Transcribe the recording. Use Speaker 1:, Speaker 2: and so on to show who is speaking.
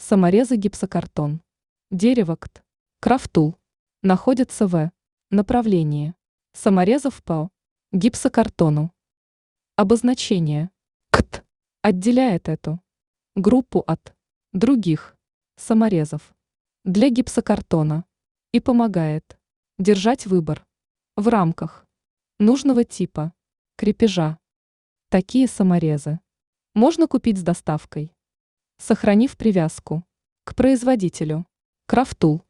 Speaker 1: Саморезы гипсокартон. Дерево КТ. Крафтул. Находится в направлении саморезов по гипсокартону. Обозначение. КТ отделяет эту группу от других саморезов для гипсокартона и помогает держать выбор в рамках нужного типа крепежа. Такие саморезы можно купить с доставкой, сохранив привязку к производителю. Крафтул.